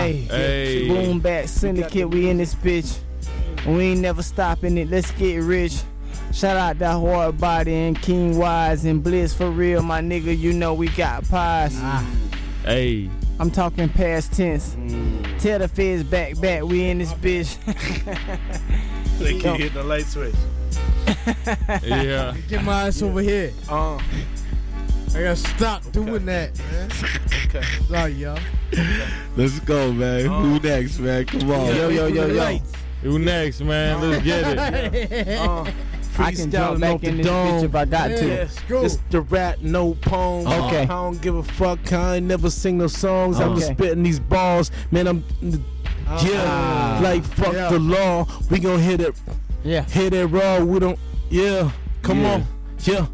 Hey. Boom Back Syndicate, we in this bitch. We ain't never stopping it. Let's get rich. Shout out that Hard Body and King Wise and Bliss for real, my nigga. You know we got pies. Hey. I'm talking past tense. Tell the feds back. We in this bitch. They can't hit the light switch. Yeah. Get my ass over here. I gotta stop doing that, man. Okay. Sorry, y'all. Let's go, man. Who next, man? Come on. Yo. Who next, man? Let's get it. I can jump back in this bitch if I got to. It's the rap, no poem. Okay. I don't give a fuck. I ain't never sing no songs. I'm just Okay. spitting these balls. Man, I'm... Yeah. Like, fuck the law. We gon' hit it. Yeah. Hit it raw. We don't... Yeah. Come on. Yeah.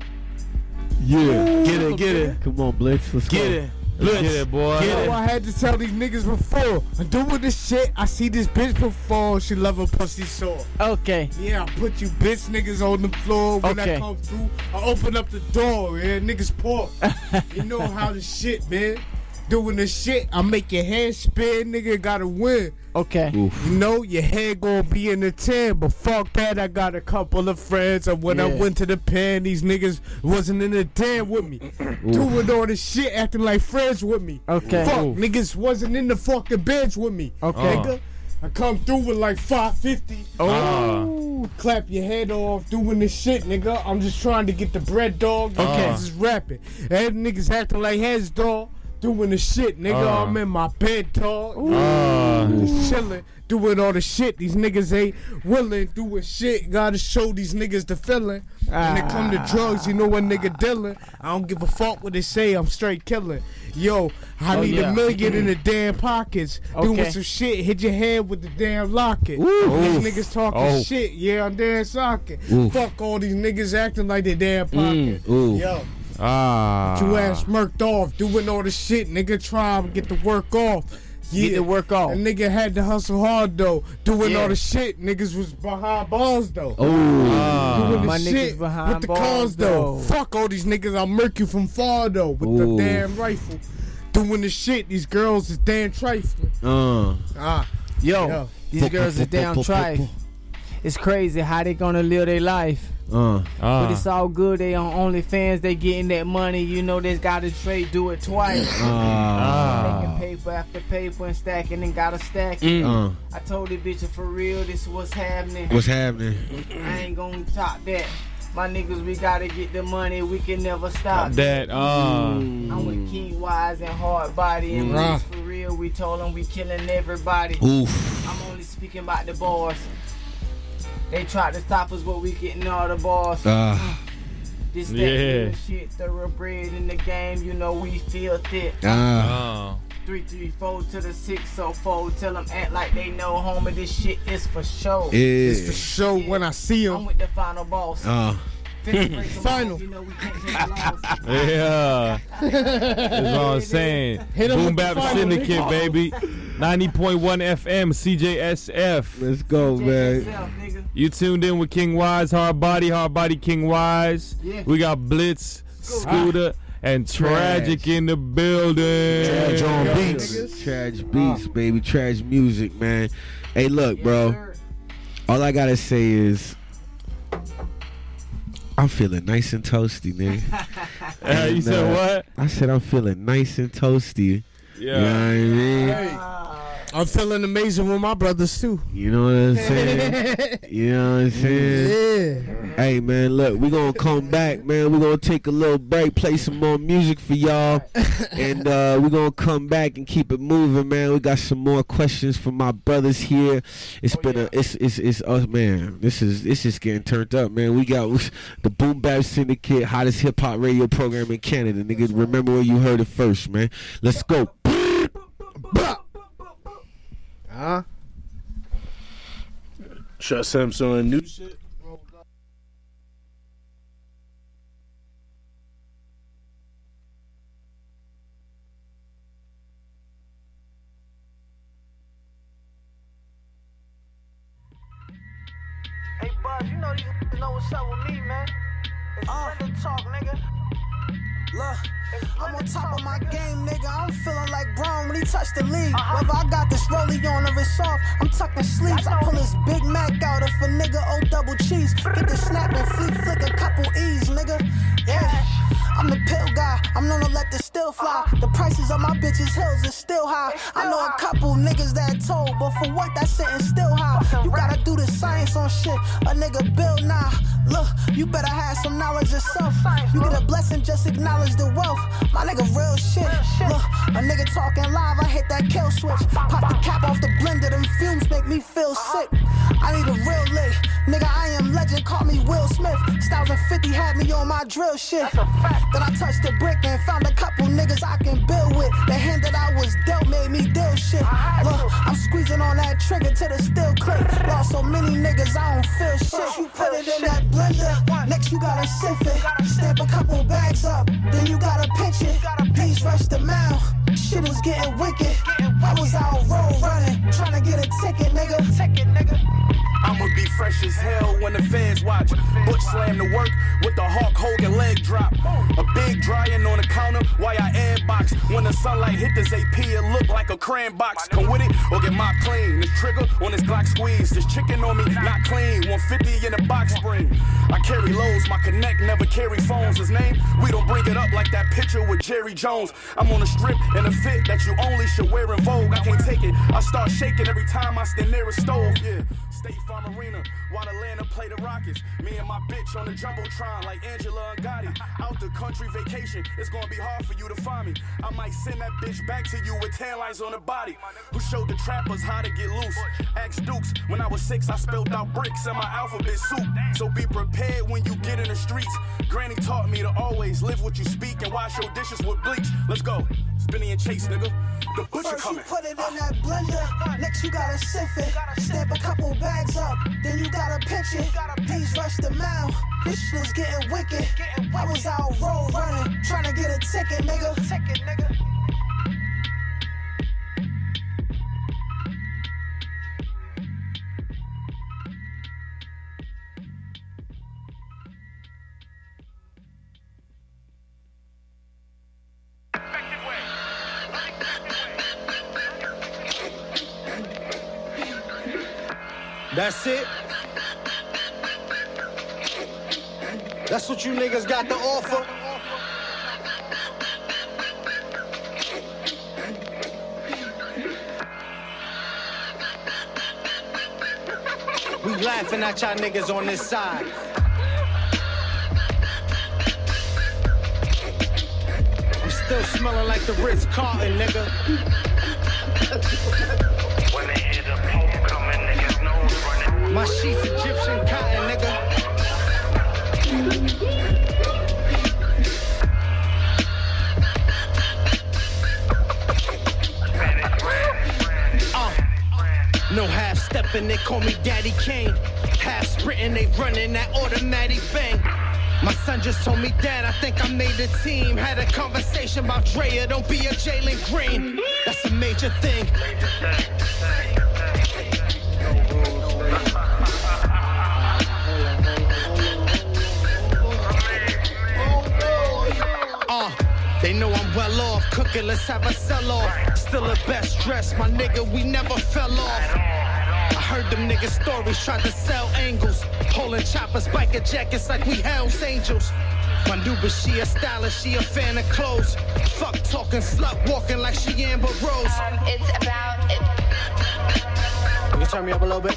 Yeah. Get it. Come on, Blitz. Let's Get go. it. Let's get it, boy. Get it. I had to tell these niggas before. I'm doing this shit. I see this bitch before. She love her pussy sore. Okay. Yeah, I put you bitch niggas on the floor. When Okay. I come through, I open up the door, man. Niggas pour. You know how the shit, man. Doing the shit, I make your head spin, nigga. Gotta win. Okay. You know your head gonna be in the 10, but fuck that. I got a couple of friends, and when I Yeah. went to the pen, these niggas wasn't in the 10 with me. Doing all this shit, acting like friends with me. Okay. Fuck, niggas wasn't in the fucking bench with me. Okay. Nigga, I come through with like 550. Clap your head off doing this shit, nigga. I'm just trying to get the bread, dog. Okay. Just rapping. And niggas acting like heads, dog. Doing the shit, nigga. I'm in my bed, dog. Just chilling, doing all the shit. These niggas ain't willing, doing shit. Gotta show these niggas the feeling. When it come to drugs, you know what nigga dealing. I don't give a fuck what they say. I'm straight killing. Yo, I need yeah. $1 million in the damn pockets. Doing Okay. some shit. Hit your head with the damn locket. These niggas talking shit. Yeah, I'm damn socket. Fuck all these niggas acting like they damn pocket. Yo. You ass murked off, doing all the shit, nigga. Try to get the work off. Yeah, Get the work off. A nigga had to hustle hard though, doing Yeah. all the shit. Niggas was behind bars though. Oh. Doing the My niggas shit behind with the bars, cars though. though. Fuck all these niggas, I'll murk you from far though with the damn rifle. Doing the shit, these girls is damn trifling. Yo, these girls are down trife. It's crazy how they gonna live their life. But it's all good. They on OnlyFans. They getting that money. You know they gotta trade, do it twice. Making paper after paper and stacking and gotta stack it. I told the bitch for real, this what's happening. What's happening? I ain't gonna top that. My niggas, we gotta get the money. We can never stop That, I'm with King Wise and Hard Body and Bliss for real. We told them we killing everybody. Oof. I'm only speaking about the bars. They tried to stop us, but we getting all the bars. This that real shit, thoroughbred in the game. You know we feel thick. 334 to the 604. Tell them act like they know, homie. This shit is for show. It's for sure when I see I'm him. with the final boss. Final. You know we can't take loss. Yeah. That's all I'm saying. Hit 'em Boom with the Bap final, Syndicate, nigga. baby. 90.1 FM, CJSF. Let's go, man. Nigga. You tuned in with King Wise, Hard Body, King Wise. Yeah. We got Blitz, Scooter, and Tragic in the building. Trash on beats. Trash beats, baby. Trash music, man. Hey, look, bro. Sir. All I gotta say is, I'm feeling nice and toasty, nigga. You said what? I said I'm feeling nice and toasty. Yeah. You know what I mean? I'm feeling amazing with my brothers too. You know what I'm saying? You know what I'm saying? Yeah. Hey, man, look, we gonna come back, man. We gonna take a little break, play some more music for y'all, and we gonna come back and keep it moving, man. We got some more questions from my brothers here. It's it's us, man. This is getting turned up, man. We got the Boom Bap Syndicate, hottest hip hop radio program in Canada, nigga. Remember where you heard it first, man. Let's go. Should I send him some new shit? Hey, Buzz, you know these niggas know what's up with me, man. It's Brenda talk, nigga. Look, I'm on top of my game, nigga. I'm feeling like Brown when he touched the league. Whether I got this rollie on or it's off, I'm tucking sleeves. I pull his Big Mac out if a nigga owe double cheese. Get the snap and flick a couple E's, nigga. Yeah. I'm the pill guy, I'm known to let the still fly. The prices of my bitches' hills is still high. I know a couple niggas that told, but for what that sitting still high. You gotta do the science on shit, a nigga build nah. Look, you better have some knowledge yourself. You get a blessing, just acknowledge the wealth. My nigga real shit. Look, a nigga talking live, I hit that kill switch. Pop the cap off the blender, them fumes make me feel sick. I need a real lick, nigga, I am legend, call me Will Smith. Styles and 50 had me on my drill shit. Then I touched the brick and found a couple niggas I can build with. The hand that I was dealt made me deal shit. Look, I'm squeezing on that trigger till the steel click. Lost so many niggas, I don't feel shit. You put it in that blender, next you gotta sift it. Stamp a couple bags up, then you gotta pinch it. These rush the mouth, shit was getting wicked. I was out road running, trying to get a ticket, nigga. I'ma be fresh as hell when the fans watch. Butch slam to work with the Hulk Hogan leg drop. A big drying on the counter while I airbox. When the sunlight hit this AP, it look like a crayon box. Come with it or get my clean. This trigger on this Glock squeeze. This chicken on me, not clean. 150 in the box spring. I carry loads, my connect never carry phones. His name, we don't bring it up like that picture with Jerry Jones. I'm on a strip in a fit that you only should wear in Vogue. I can't take it, I start shaking every time I stand near a stove. Yeah, State Farm Arena, while Atlanta play the Rockets. Me and my bitch on the Jumbotron like Angela and Gotti. Out the country vacation, it's gonna be hard for you to find me. I might send that bitch back to you with tan lines on the body. Who showed the trappers how to get loose? Ask Dukes, when I was 6 I spelled out bricks in my alphabet soup. So be prepared when you get in the streets. Granny taught me to always live what you speak and wash your dishes with bleach. Let's go, Spinny and Chase, nigga. The butcher coming. First you put it in that blender, next you gotta sift it. Stamp a couple bags up, then you gotta pinch it. These rush the mouth, this shit was getting wicked. I was out road running, trying to get a ticket, nigga. That's it. That's what you niggas got to offer. We laughing at y'all niggas on this side. I'm still smelling like the Ritz-Carlton, nigga. When they hear the pope coming, niggas nose running. My sheets Egyptian cotton, nigga. No half stepping, they call me Daddy Kane. Half sprinting, they running that automatic bang. My son just told me, Dad, I think I made the team. Had a conversation about Drea, don't be a Jalen Green. That's a major thing. They know I'm well off, cooking, let's have a sell-off. Still the best dressed, my nigga, we never fell off. I heard them niggas' stories, tried to sell angles. Holding choppers, biker jackets like we Hells Angels. My new bitch, she a stylist, she a fan of clothes. Fuck talking, slut walking like she Amber Rose. It's about it. You can turn me up a little bit?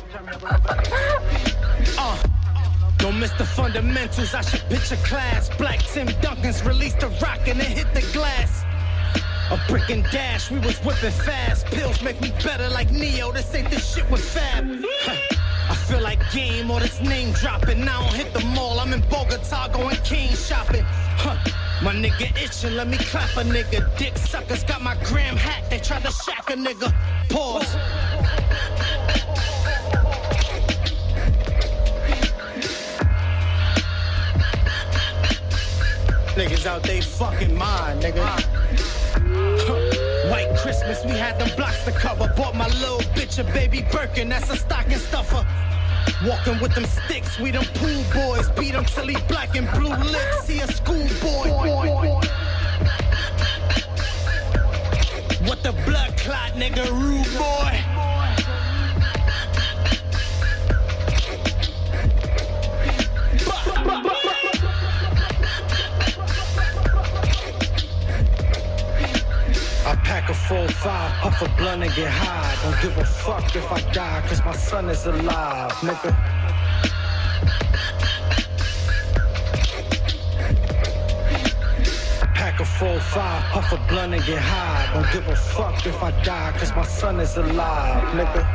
Don't miss the fundamentals, I should pitch a class. Black Tim Duncans released the rock and it hit the glass. A brick and dash, we was whipping fast. Pills make me better like Neo, this ain't the shit with Fab. I feel like Game or this name dropping. Now I don't hit the mall, I'm in Bogota going king shopping. My nigga itching, let me clap a nigga. Dick suckers got my gram hat, they tried to shack a nigga. Pause. Niggas out they fucking mind, nigga. White Christmas, we had them blocks to cover. Bought my little bitch a baby Birkin, that's a stocking stuffer. Walking with them sticks, we them pool boys. Beat him till he black and blue lips, he a schoolboy. What the blood clot, nigga, rude boy. I pack a 4-5, puff a blunt and get high. Don't give a fuck if I die, cause my son is alive, nigga. Pack a 4-5, puff a blunt and get high. Don't give a fuck if I die, cause my son is alive, nigga.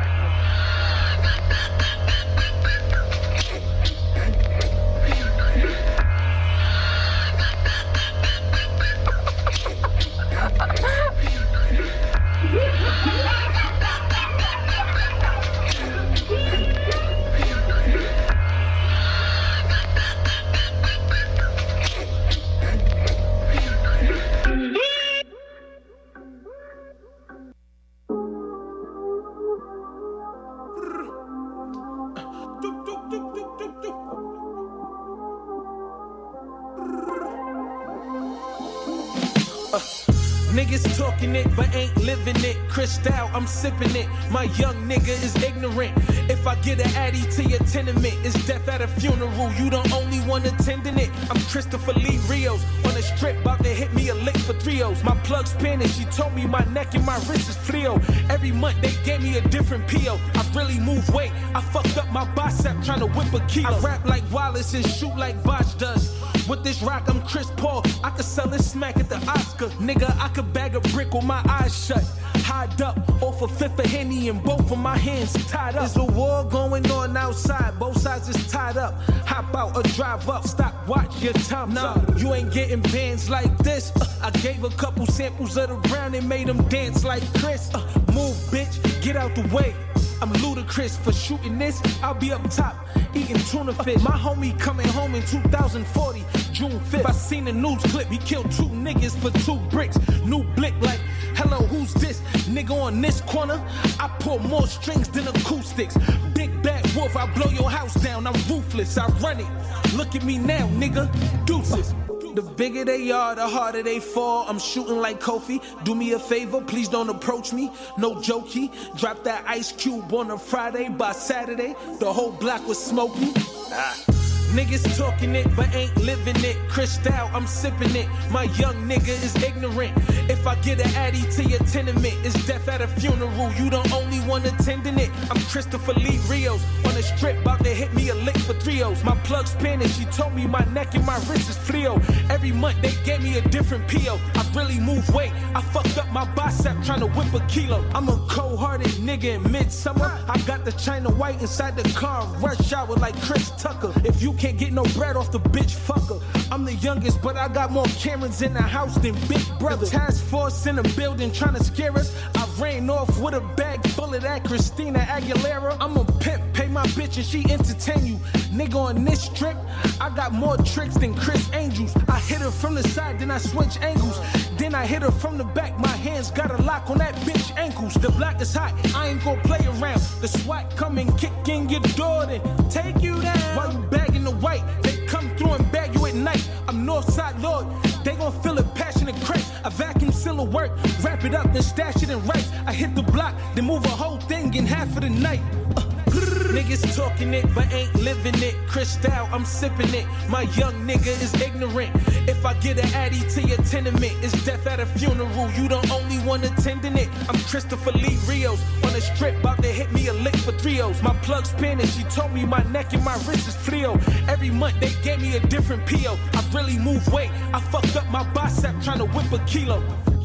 Niggas talking it, but ain't living it. Crystal, I'm sipping it. My young nigga is ignorant. If I get an addy to your tenement, it's death at a funeral. You the only one attending it. I'm Christopher Lee Rios on the strip, about to hit me a lick for 3-0s. My plug Spanish, she told me my neck and my wrist is frio. Every month they gave me a different PO. I really move weight. I fucked up my bicep trying to whip a kilo. I rap like Wallace and shoot like Bosch does. With this rock, I'm Chris Paul. I could sell this smack at the Oscar. Nigga, I could bag a brick with my eyes shut. Hide up, off a fifth of Henny and both of my hands tied up. There's a war going on outside, both sides is tied up. Hop out or drive up, stop, watch your time. Nah, you ain't getting bands like this. I gave a couple samples of the brown and made them dance like Chris. Move, bitch, get out the way. I'm ludicrous for shooting this. I'll be up top, eating tuna fish. My homie coming home in 2040, June 5th. I seen the news clip, he killed 2 niggas for 2 bricks. New blick like, hello, who's this? Nigga on this corner, I pull more strings than acoustics. Big bad wolf, I blow your house down. I'm ruthless, I run it. Look at me now, nigga, deuces. The bigger they are, the harder they fall. I'm shooting like Kofi. Do me a favor, please don't approach me. No jokey. Drop that Ice Cube on a Friday. By Saturday, the whole block was smoking. Niggas talking it, but ain't living it. Crystal, I'm sipping it. My young nigga is ignorant. If I get an addy to your tenement, it's death at a funeral. You the only one attending it. I'm Christopher Lee Rios on the strip, about to hit me a lick for 3-0s. My plug Spanish, she told me my neck and my wrist is frio. Every month they gave me a different PO. I really move weight. I fucked up my bicep trying to whip a kilo. I'm a cold-hearted nigga in midsummer. I got the China White inside the car, rush hour like Chris Tucker. If you can't get no bread off the bitch fucker. I'm the youngest, but I got more Karens in the house than Big Brother. The task force in the building trying to scare us. I ran off with a bag full of that Christina Aguilera. I'm a pimp, pay my bitch and she entertain you. Nigga on this trip, I got more tricks than Chris Angels. I hit her from the side, then I switch angles. Then I hit her from the back, my hands got a lock on that bitch ankles. The block is hot, I ain't gon' play around. The SWAT come and kick in your door, then take you down. While you bagging the white, they come through and bag you at night. I'm Northside Lord, they gon' feel it passionate crack. I vacuum seal a work, wrap it up, then stash it in rice. I hit the block, then move a whole thing in half of the night. Niggas talking it, but ain't living it. Crystal, I'm sipping it. My young nigga is ignorant. If I get an addy to your tenement, it's death at a funeral. You the only one attending it. I'm Christopher Lee Rios on the strip, about to hit me a lick for 3-0s. My plug Spanish, she told me my neck and my wrist is frio. Every month they gave me a different PO. I really move weight. I fucked up my bicep trying to whip a kilo.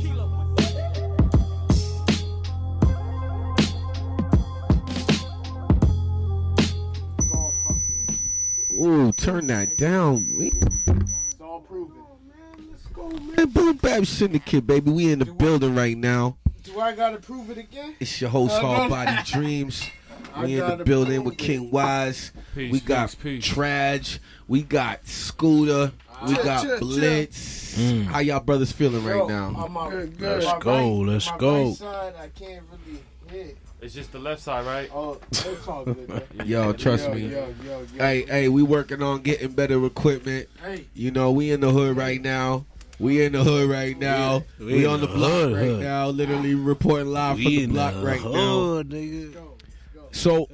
Ooh, turn that down. It's all proven. Let's go, man. Boom Bap Syndicate, baby. We in the building right now. Do I gotta prove it again? It's your host, Hard Body Dreams. We in the building with King Wise. Peace, we got peace. Traj. We got Scooter. We got Blitz. How y'all brothers feeling right now? Good. Let's go. Let's go. Right side, I can't really hit. It's just the left side, right? Oh, it's all good, man. Yo, trust me. Yo. Hey, we working on getting better equipment. Hey. You know, we in the hood right now. We in the hood right now. We on the block right now. Literally reporting live from the block right now. So,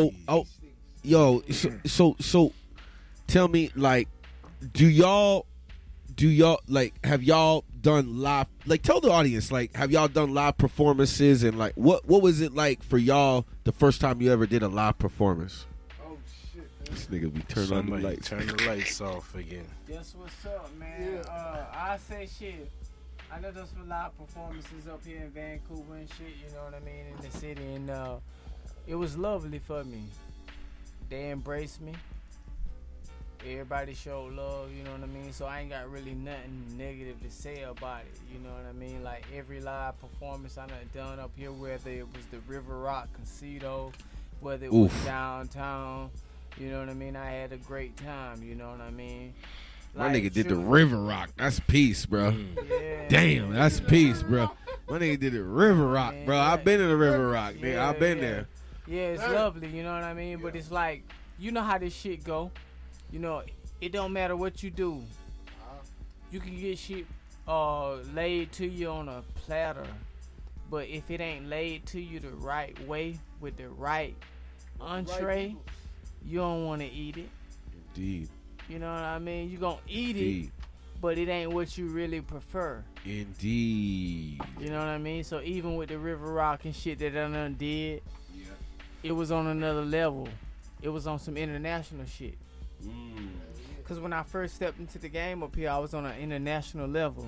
tell me, like, do y'all like, have y'all done live? Like, tell the audience, like, have y'all done live performances, and like, what was it like for y'all the first time you ever did a live performance? Oh shit! This nigga be turning on the lights. Turn the lights off again. That's what's up, man. I say shit. I know there's some live performances up here in Vancouver and shit. You know what I mean, in the city, and it was lovely for me. They embraced me. Everybody showed love, you know what I mean? So I ain't got really nothing negative to say about it, you know what I mean? Like, every live performance I done up here, whether it was the River Rock Casino, whether it was downtown, you know what I mean? I had a great time, you know what I mean? My nigga did the River Rock. That's peace, bro. Yeah, damn, that's peace, bro. My nigga did the River Rock, bro. I've been in the River Rock, nigga. I've been there. Yeah, it's lovely, you know what I mean? But it's like, you know how this shit go. You know, it don't matter what you do. You can get shit laid to you on a platter, but if it ain't laid to you the right way with the right entree, you don't want to eat it. Indeed. You know what I mean? You gonna eat it, but it ain't what you really prefer. Indeed. You know what I mean? So even with the River Rock and shit that I done did, it was on another level. It was on some international shit. Cause when I first stepped into the game up here, I was on an international level.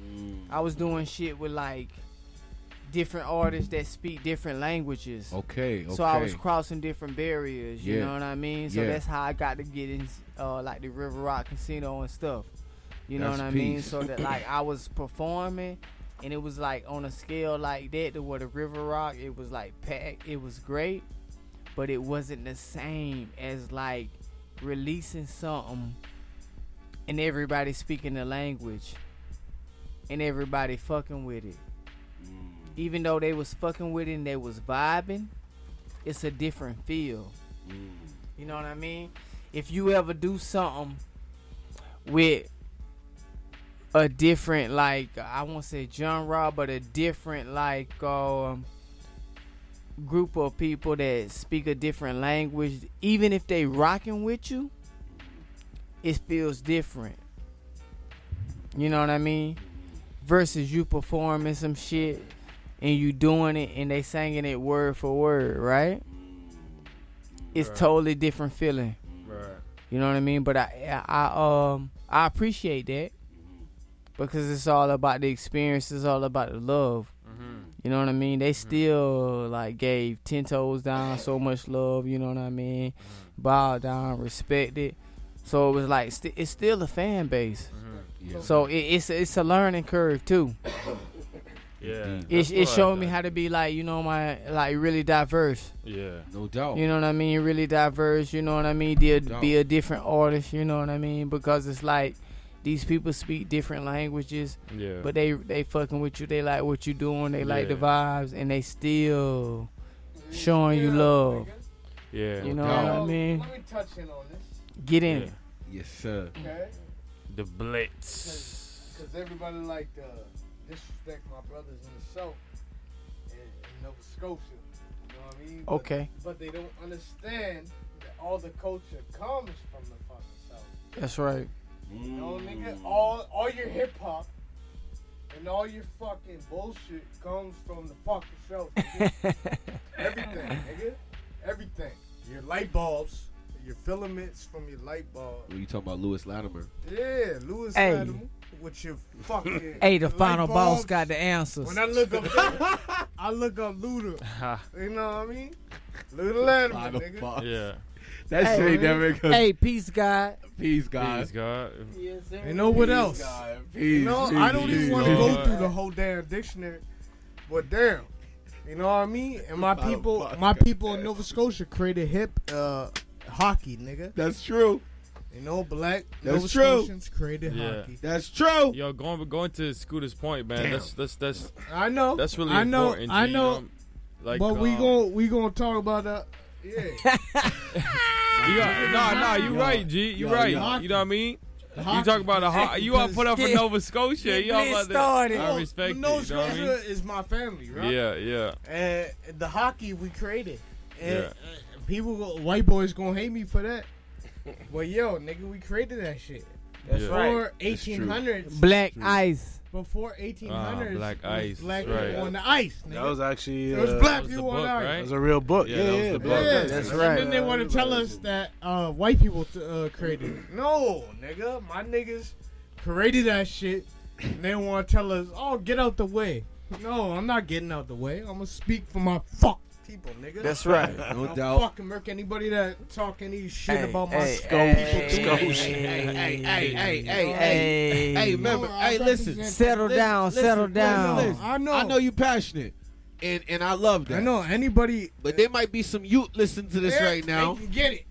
I was doing shit with like different artists that speak different languages. Okay. So I was crossing different barriers. You know what I mean? So that's how I got to get in, like the River Rock Casino and stuff. You know what I mean? So that like I was performing, and it was like on a scale like that to where the River Rock, it was like packed. It was great, but it wasn't the same as like releasing something and everybody speaking the language and everybody fucking with it. Even though they was fucking with it and they was vibing, it's a different feel. You know what I mean? If you ever do something with a different, like, I won't say genre, but a different like group of people that speak a different language, even if they rocking with you, it feels different. You know what I mean? Versus you performing some shit and you doing it and they singing it word for word, right? It's totally different feeling. Right. You know what I mean? But I appreciate that because it's all about the experience. It's all about the love. You know what I mean? They still like gave 10 toes down, so much love. You know what I mean? Bowed down, respected. So it was like it's still a fan base. So it's a learning curve too. Yeah, it showed me how to be like, you know, like really diverse. Yeah, no doubt. You know what I mean? Really diverse. You know what I mean? Be a different artist. You know what I mean? Because it's like these people speak different languages. Yeah. But they fucking with you. They like what you doing. They like the vibes, and they still showing you love. Yeah. You know what I mean? Let me touch in on this. Get in it. Yes, sir. Okay. The Blitz. Because everybody like to disrespect my brothers in the South in Nova Scotia. You know what I mean? Okay. But they don't understand that all the culture comes from the fucking South. That's right. You know, nigga? All your hip hop and all your fucking bullshit comes from the fucking South. Everything, nigga. Everything. Your light bulbs. Your filaments from your light bulb. What are you talking about, Lewis Latimer? Yeah, Lewis Latimer with your fucking. Hey, the final boss got the answers. When I look up there, I look up Luda. You know what I mean? Luda Latimer, nigga. Boss. Yeah. That shit ain't never good. Hey, peace, God. Peace, God. Peace, God. Yes, sir. You know what else? Peace, you know, I don't even want to God. go through the whole damn dictionary, but damn, you know what I mean? And my people in Nova Scotia created hip hockey, nigga. That's true. You know, black That's Nova true. Scotians created hockey. That's true. Yo, going to Scooter's point, man. Damn. That's I know. That's really I know. important. I G, know. you know? Like, But we gonna talk about that. Yeah. you right, G. You right. You know what I mean? You talk about a hot. You all put up for Nova Scotia. You all about started. I respect it. Nova You know what I Scotia mean? is my family, right? Yeah. And the hockey we created. And white boys gonna hate me for that. But yo, nigga, we created that shit. That's Before 1800s. Black ice. Before 1800s. Black ice. Black right. people on the ice, nigga. That was actually It was black was the people on book, the ice. right? That was a real book. Yeah, that was the book. Yeah, That's and right. then they want to tell us that white people created it. No, nigga, my niggas created that shit. And they want to tell us, oh, get out the way. No, I'm not getting out the way. I'm gonna speak for my people, nigga. That's right. No I'll doubt. fucking murk anybody that talk any shit Hey, about my hey, people. Hey, remember, No, I listen. represent- Settle down. Listen. I know. I know you passionate, and I love that. I know anybody. But there might be some youth listening to this Yeah, right now. They can get it.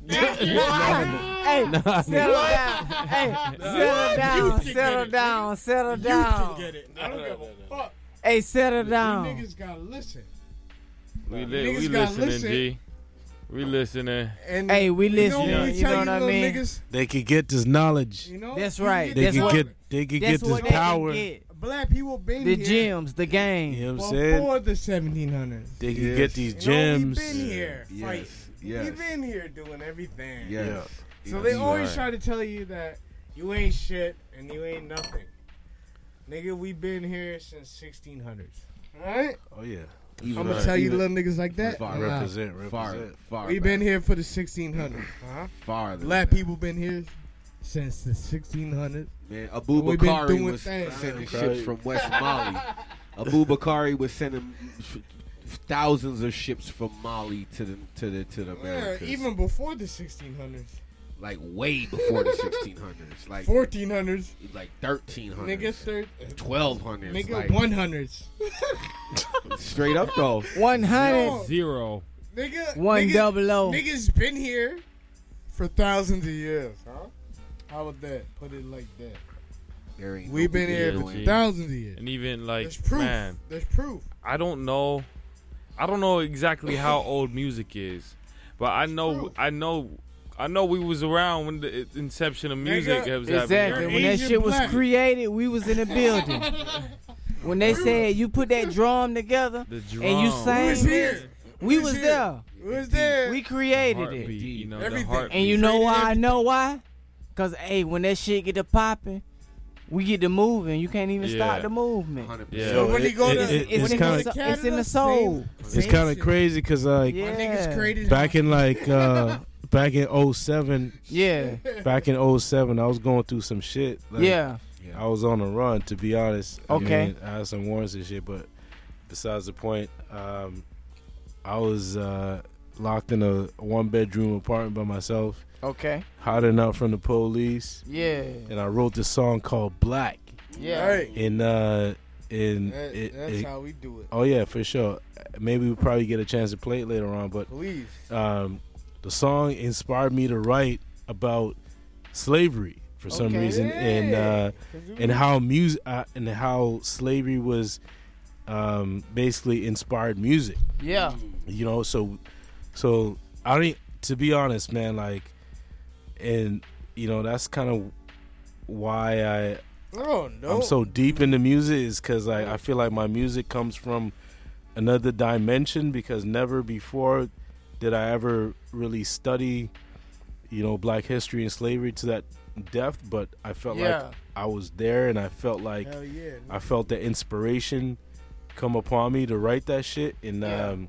Hey, settle down. Hey, settle down. Settle You down. can get it. I don't give a fuck. Hey, settle You down. niggas gotta listen. We Niggas gotta listening, listen. G. We listening. And Hey, we you know listening. when we You tell know what I little mean? Niggas, They could get this knowledge. you know, That's you right. They That's could what- get. They could get That's this what they can power. get. Black people been The here gems, the game. You know what I'm saying? before the 1700s. They could Yes. get these You know, gems. we been here Yes, fighting. yes. We been here doing everything. Yes. So they always Right. try to tell you that you ain't shit and you ain't nothing. Nigga, we been here since 1600s. Alright? Oh yeah. I'm gonna tell you little niggas like that. Far, Nah. Represent. far. We been here for the 1600s. far. Black people been here since the 1600s. Man, Abu We been Bakari doing was things. sending ships from West Mali. Abu Bakari was sending thousands of ships from Mali to the Yeah, Americas. even before the 1600s. like way before the 1600s, like 1400s. like 1300s, Nigga, 1200s, nigga, like 100s. straight up though. 100. 0. Nigga, 100. Niggas been here for thousands of years, huh? How about that? Put it like that. There ain't We've no been here beginning for to end. thousands of years. And even like, There's proof. man, There's proof. I don't know exactly how old music is, but I know we was around when the inception of music Nigga, was Exactly. happening. When that Asian shit was black. created, we was in the building. When they said you put that drum together The drum. and you We sang was this, here. we We was here. there. We was there. We created Heartbeat, it. you know, Everything. the heartbeat. And you know why I Created know why? Cause hey, when that shit get to popping, we get to moving. You can't even Yeah. stop the movement. 100%. Yeah. So when you go to, it's when It's you in go the to so- it's in Canada, the soul. It's kind of crazy because like Yeah. My niggas created back in like back in 07, Yeah. back in 07, I was going through some shit. Like, Yeah. I was on a run, to be honest. Okay. I mean, I had some warrants and shit, but besides the point, I was locked in a one-bedroom apartment by myself, Okay. hiding out from the police, Yeah. and I wrote this song called Black. Yeah. Right. And That's how we do it. oh yeah, for sure. Maybe we'll probably get a chance to play it later on, but Please. the song inspired me to write about slavery for some Okay. reason, and how music and how slavery was basically inspired music. Yeah. You know, so I don't. To be honest, man, like, and you know that's kind of why Oh no. I'm so deep into music is because I feel like my music comes from another dimension because never before did I ever really study, you know, Black history and slavery to that depth. But I felt like I was there, and I felt like Hell yeah. I felt the inspiration come upon me to write that shit, and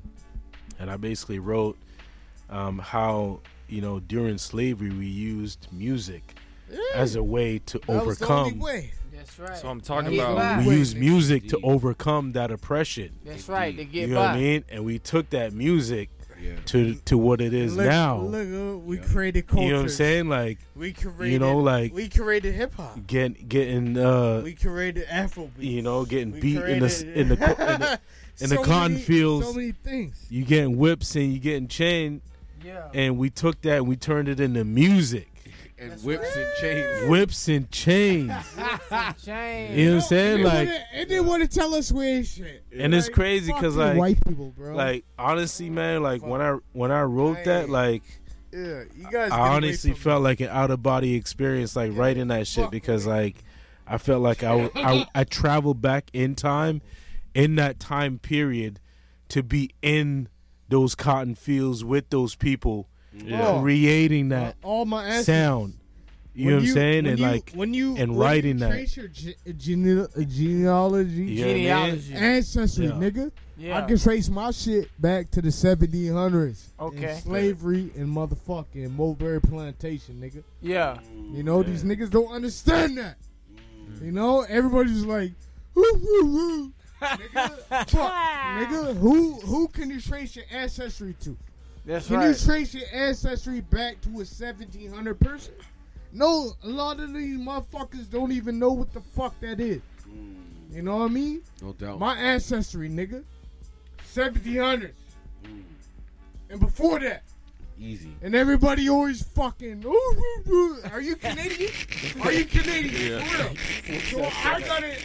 I basically wrote how, you know, during slavery we used music as a way to That was the overcome. only way. That's right. So I'm talking Get about. by. We used music to overcome that oppression. That's right. To get You know by. what I mean? And we took that music Yeah. to what it is Look, now. Look, we created culture. You know what I'm saying? Like We created. you know, like we created hip hop. getting We created Afrobeat. you know, getting We beat in the created- in the cornfields. So many things. You getting whips and you getting chained, Yeah. and we took that and we turned it into music. And whips and chains. Whips and chains. Change. You know what I'm saying? Like, And they want to tell us we ain't shit. and it's crazy because Fucking like white people, bro. honestly, man, like when I wrote that, like Yeah, you guys. I honestly felt like an out of body experience, like writing that shit, because like I felt like I traveled back in time, in that time period, to be in those cotton fields with those people, creating that all my sound. You know what I'm saying? And writing that. Trace your genealogy, ancestry, nigga. Yeah. I can trace my shit back to the 1700s. Okay. And slavery and motherfucking Mulberry Plantation, nigga. Yeah. You know, these niggas don't understand that. You know, everybody's like, nigga, fuck, nigga, who can you trace your ancestry to? That's can right. you trace your ancestry back to a 1700 person? No, a lot of these motherfuckers don't even know what the fuck that is. You know what I mean? No doubt. My ancestry, nigga, 1700s. And before that. Easy. And everybody always fucking, are you Canadian? Are you Canadian? For real. So I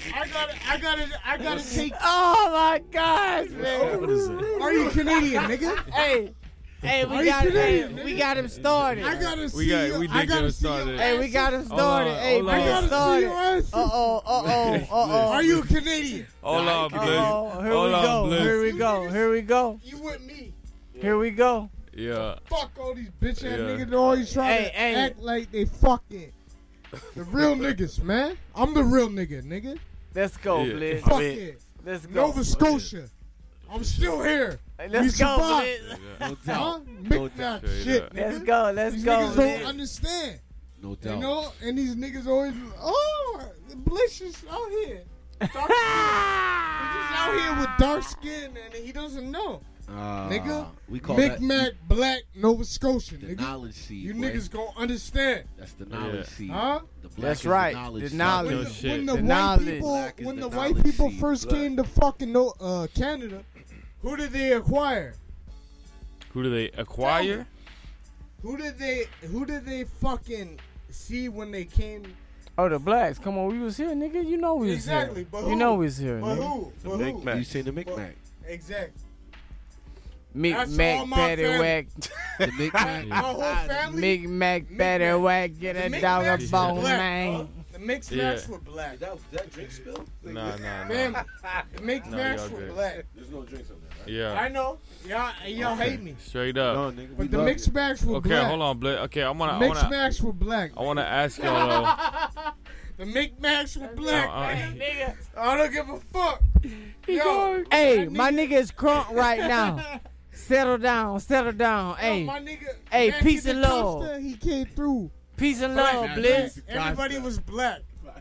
gotta take. Oh my gosh, man. What is it? Are you Canadian, nigga? Hey, we got him started. I gotta see we did get him started. Hey, we got him started. Hey, hold bring on. it started. Uh-oh. Are you Canadian? Hold on, Bliss. Here we go. You with me? Here we go. Yeah. Fuck all these bitch ass niggas that always try to act like they fucking the real niggas, man. I'm the real nigga. Let's go, Bliss. Fuck it. Let's go. Nova Scotia. I'm still here. Let's go, Bliss. No doubt. Mick shit. Let's go. These niggas don't understand. No doubt. You know, and these niggas always, Bliss is out here. He's out here with dark skin and he doesn't know. Nigga, we call Mi'kmaq, Black, Nova Scotia, the nigga. knowledge seed. You niggas gonna understand. That's the knowledge seed. Huh? That's right. The knowledge. When the white people first came to fucking Canada, who did they acquire? Who do they acquire? Who did they fucking see when they came? Oh, the blacks. Come on, we was here, nigga. You know we was here. Exactly, but who? You know we was here, But nigga. who? You seen the Mi'kmaq? Exactly. Mi'kmaq, Paddywhack. The Mi'kmaq. My whole family. Mi'kmaq, Paddywhack. Get a dog a bone, man. The Mi'kmaq were black. That drink spill? Nah. Man, the Mi'kmaq were black. There's no drinks on there, right? Yeah. I know. Y'all hate me. Straight up. No, nigga, But the Mi'kmaq were black. Okay, hold on, Bliss. Okay, Mi'kmaq were black. I wanna ask y'all though. The Mi'kmaq were black. Nigga. I don't give a fuck. Yo, hey, my nigga is crunk right now. Settle down. Hey, my nigga, hey, back peace in and the love. Costa, he came through. Peace and love, Blitz. Everybody was black.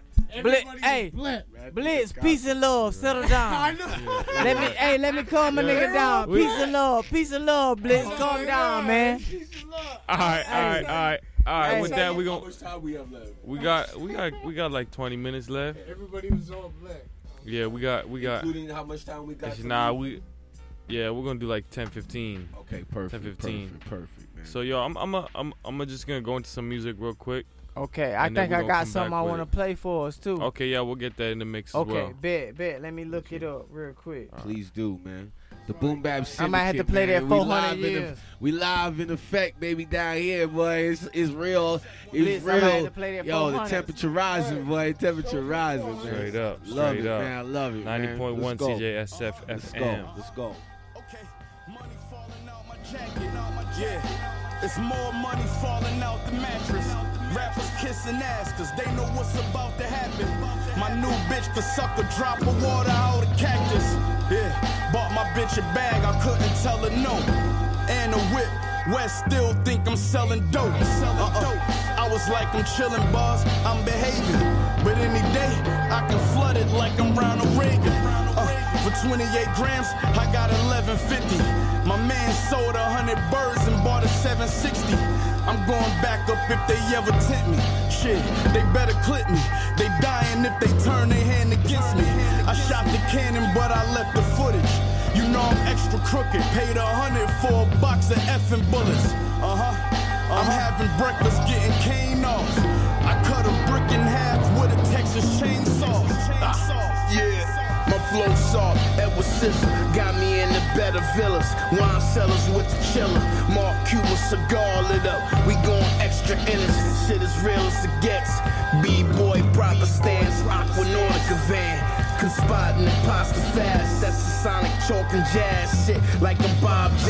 Blitz, peace and love. Settle down. I know. Let me calm my nigga down. Peace and love, Blitz. Calm down, man. All right. Hey, with that, we How gonna. much time we have left? We got like 20 minutes left. Everybody was all black. Yeah, we got. Including how much time we got? Actually, we're gonna do like 10-15. Okay, perfect. 10-15. Perfect, man. So yo, I'm just gonna go into some music real quick. Okay, I think I got something I want to play for us too. Okay, yeah, we'll get that in the mix as well. Okay, bet. Let me look it up real quick. Please do, man. The Boom Bap Syndicate, I might have to play that 400 years. We live in effect, baby, down here, boy. It's real. It's Blitz, I might have real. to play that Yo, the 400. temperature rising, boy. Temperature rising, man. Straight up. Love it, man. I love it, man. 90.1 Let's go. CJSF FM. Let's go. Okay, money falling out my jacket. Yeah, it's more money falling out the mattress. Rappers kissing ass cause they know what's about to happen. My new bitch could suck a drop of water out of cactus. Yeah, bought my bitch a bag, I couldn't tell her no. And a whip, West still think I'm selling dope. I was like I'm chilling, boss, I'm behaving. But any day, I can flood it like I'm Ronald Reagan. For 28 grams, I got 1150. My man sold 100 birds and bought a 760. I'm going back up if they ever tempt me. Shit, they better clip me. They dying if they turn their hand against me. I shot the cannon, but I left the footage. You know I'm extra crooked. Paid 100 for a box of effing bullets. I'm having breakfast, getting cane off. I cut a brick in half with a Texas chainsaw. Yeah, my flow soft, Edward Scissor got me in the better villas. Wine cellars with the chiller. Mark Cuban cigar lit up. We going extra innocent. Shit as real as it gets. B-boy proper stance. Aquanautica van. Conspiring and pasta fast. That's the sonic chalk and jazz shit. Like I'm Bob